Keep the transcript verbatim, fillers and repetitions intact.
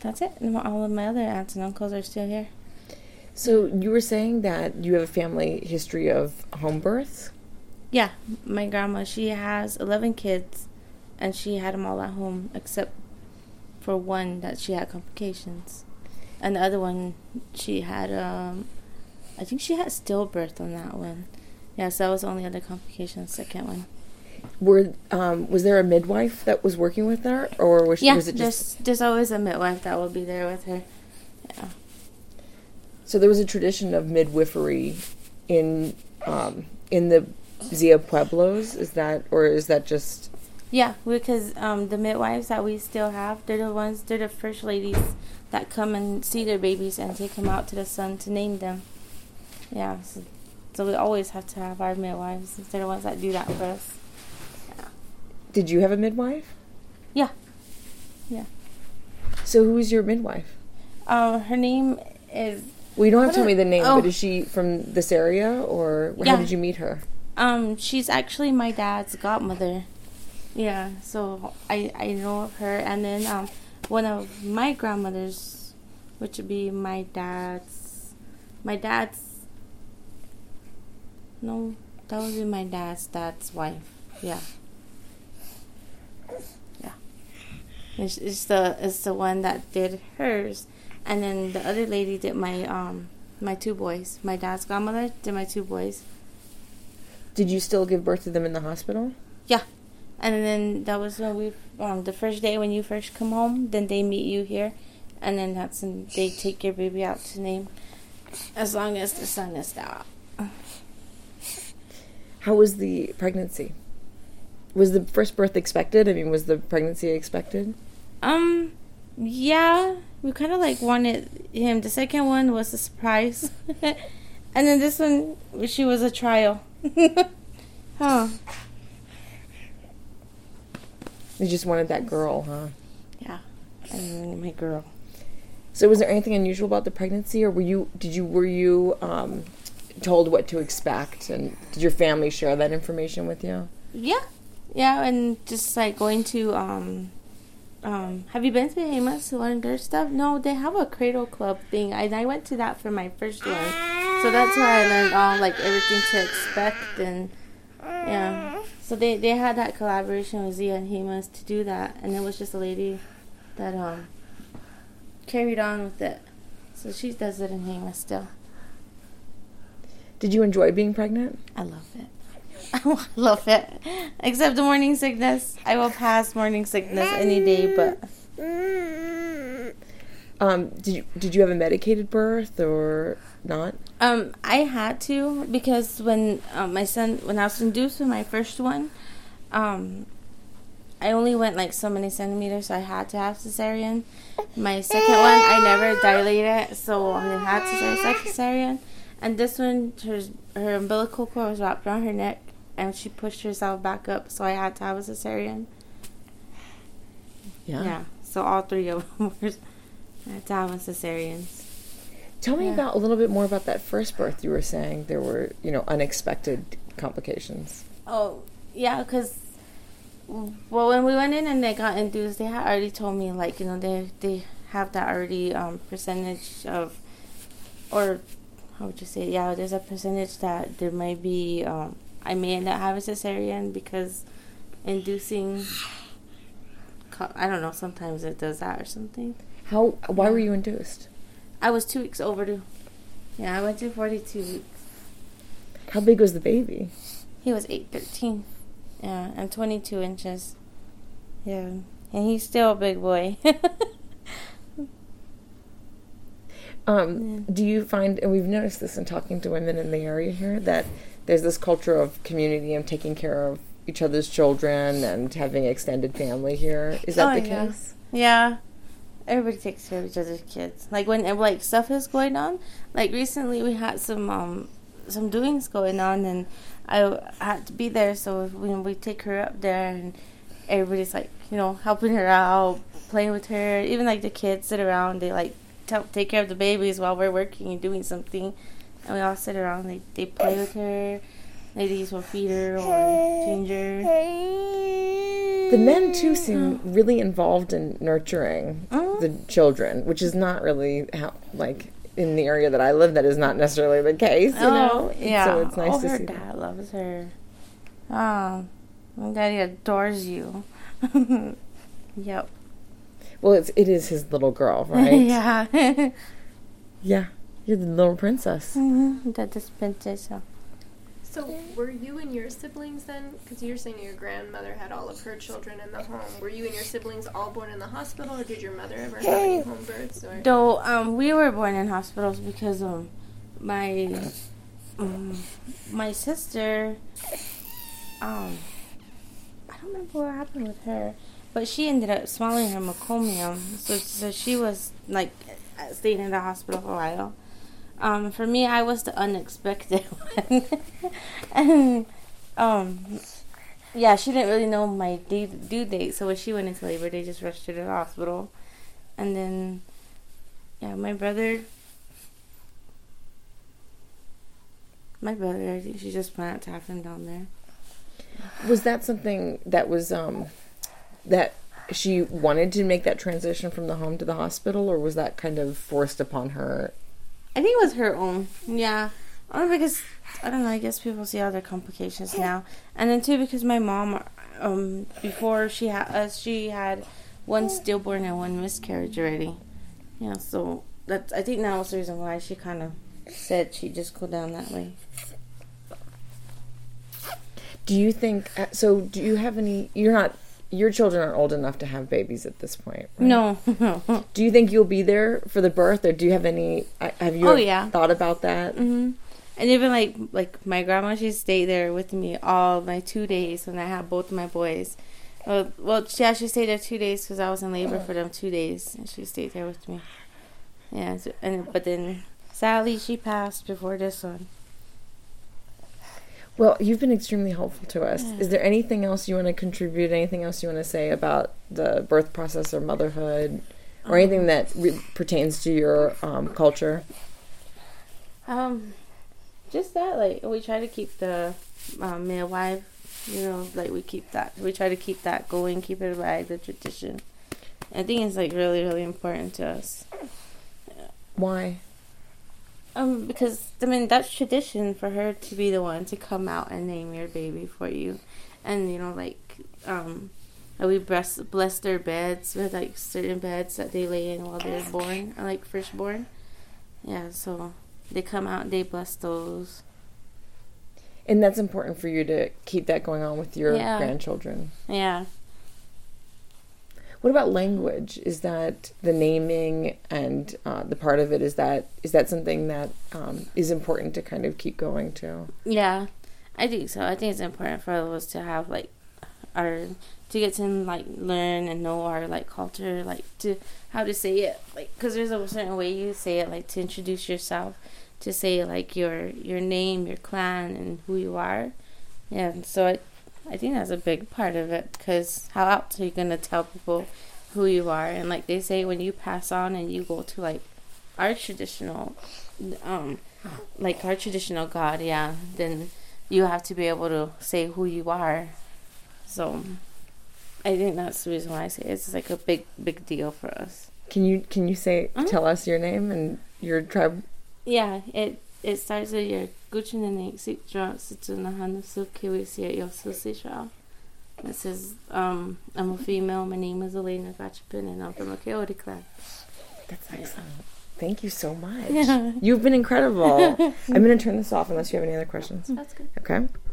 that's it. And all of my other aunts and uncles are still here. So you were saying that you have a family history of home births? Yeah, my grandma, she has eleven kids, and she had them all at home, except for one that she had complications. And the other one, she had, um, I think she had stillbirth on that one. Yeah, so that was the only other complication, the second one. Were um, was there a midwife that was working with her, or was, yeah, was it just... there's, there's always a midwife that will be there with her. Yeah. So there was a tradition of midwifery in um, in the Zia Pueblos, is that, or is that just... Yeah, because um, the midwives that we still have, they're the ones, they're the first ladies that come and see their babies and take them out to the sun to name them. Yeah, so, so we always have to have our midwives. They're the ones that do that for us. Yeah. Did you have a midwife? Yeah. Yeah. So who is your midwife? Um, her name is... Well, you don't have to tell are, me the name, oh. but is she from this area, or Yeah. how did you meet her? Um, she's actually my dad's godmother. Yeah, so I, I know of her. And then um, one of my grandmothers, which would be my dad's... My dad's... No, that would be my dad's dad's wife. Yeah. Yeah. It's, it's the it's the one that did hers. And then the other lady did my um my two boys. My dad's godmother did my two boys. Did you still give birth to them in the hospital? Yeah. And then that was when we um the first day when you first come home, then they meet you here, and then that's when they take your baby out to name, as long as the sun is out. How was the pregnancy? Was the first birth expected? I mean, was the pregnancy expected? Um, yeah, we kind of like wanted him. The second one was a surprise, and then this one, she was a trial. Huh. You just wanted that girl, huh? Yeah, and my girl. So, was there anything unusual about the pregnancy, or were you? Did you? Were you um, told what to expect, and did your family share that information with you? Yeah, yeah, and just like going to um, um. Have you been to Hemas to learn their stuff? No, they have a cradle club thing. I I went to that for my first one, so that's where I learned all like everything to expect and yeah. So they, they had that collaboration with Zia and Hemas to do that, and it was just a lady that um carried on with it. So she does it in Hemas still. Did you enjoy being pregnant? I love it. I love it. Except the morning sickness. I will pass morning sickness any day, but... Um, did you did you have a medicated birth or not? Um, I had to because when um, my son, when I was induced with my first one, um, I only went like so many centimeters, so I had to have cesarean. My second one, I never dilated, so I had to have cesarean. And this one, her her umbilical cord was wrapped around her neck, and she pushed herself back up, so I had to have a cesarean. Yeah. Yeah. So all three of them were. I had to have a cesarean. Tell me Yeah. about a little bit more about that first birth. You were saying there were, you know, unexpected complications. Oh, yeah, because, well, when we went in and they got induced, they had already told me, like, you know, they they have that already um, percentage of, or how would you say, yeah, there's a percentage that there might be, um, I may end up having cesarean because inducing, I don't know, sometimes it does that or something. How? Why Yeah. were you induced? I was two weeks overdue. Yeah, I went to forty-two weeks. How big was the baby? He was eight thirteen. Yeah, and twenty-two inches. Yeah, and he's still a big boy. um, Yeah. Do you find, and we've noticed this in talking to women in the area here, that there's this culture of community and taking care of each other's children and having extended family here. Is that Oh, the yeah. case? Yeah. Everybody takes care of each other's kids. Like when like stuff is going on. Like recently we had some um some doings going on, and I had to be there. So when we take her up there, and everybody's like, you know, helping her out, playing with her. Even like the kids sit around. They like t- take care of the babies while we're working and doing something, and we all sit around. They they play with her. Ladies will feed her or change her. The men too seem really involved in nurturing. Mm. the children, which is not really how, like, in the area that I live, that is not necessarily the case, you oh, know? yeah. So it's nice oh, to her see dad that. loves her. Oh, my daddy adores you. Yep. Well, it's, it is his little girl, right? yeah. Yeah. You're the little princess. mm-hmm. That is princesa. So were you and your siblings then, because you're saying your grandmother had all of her children in the home, were you and your siblings all born in the hospital, or did your mother ever have any home births? Or? Though um, we were born in hospitals because um, my um, my sister, um, I don't remember what happened with her, but she ended up swallowing her meconium, so so she was like staying in the hospital for a while. Um, for me, I was the unexpected one. and, um, yeah, she didn't really know my due, due date, so when she went into labor, they just rushed her to the hospital. And then, yeah, my brother, my brother, I think she just planned to happen down there. Was that something that was, um, that she wanted to make that transition from the home to the hospital, or was that kind of forced upon her? I think it was her own, yeah. Only because, I don't know, I guess people see other complications now. And then, too, because my mom, um, before she had us, she had one stillborn and one miscarriage already. Yeah, so that's, I think that was the reason why she kind of said she'd just go down that way. Do you think, uh, so do you have any, you're not, your children aren't old enough to have babies at this point, right? No. Do you think you'll be there for the birth, or do you have any, uh, have you Oh, yeah. thought about that? Mm-hmm. And even, like, like my grandma, she stayed there with me all my two days when I had both of my boys. Well, well yeah, she stayed there two days because I was in labor for them two days, and she stayed there with me. Yeah, so, and but then, sadly, she passed before this one. Well, you've been extremely helpful to us. Yeah. Is there anything else you want to contribute, anything else you want to say about the birth process or motherhood, or anything that re- pertains to your um, culture? Um, just that, like, we try to keep the um, midwife, you know, like, we keep that, we try to keep that going, keep it alive, the tradition. I think it's, like, really, really important to us. Why? Um, because, I mean, that's tradition for her to be the one to come out and name your baby for you. And, you know, like, um, we bless, bless their beds with, like, certain beds that they lay in while they're born, or, like, first born. Yeah, so they come out and they bless those. And that's important for you to keep that going on with your Yeah. grandchildren. Yeah. What about language? Is that the naming and uh, the part of it, is that is that something that um, is important to kind of keep going to? Yeah, I think so. I think it's important for us to have, like, our, to get to, like, learn and know our, like, culture, like, to, how to say it, like, because there's a certain way you say it, like, to introduce yourself, to say, like, your, your name, your clan, and who you are. Yeah, and so I, I think that's a big part of it, because how else are you going to tell people who you are? And, like they say, when you pass on and you go to, like, our traditional, um, like, our traditional God, yeah, then you have to be able to say who you are. So I think that's the reason why I say it's like a big, big deal for us. Can you can you say Mhm. tell us your name and your tribe? Yeah, it it starts with your Guchinene Sitra Situnahan Sukiwisi Yosusisha. This is um I'm a female, my name is Elena Gachapin, and I'm from a Coyote clan. That's excellent. Thank you so much. Yeah. You've been incredible. I'm going to turn this off unless you have any other questions. That's good. Okay.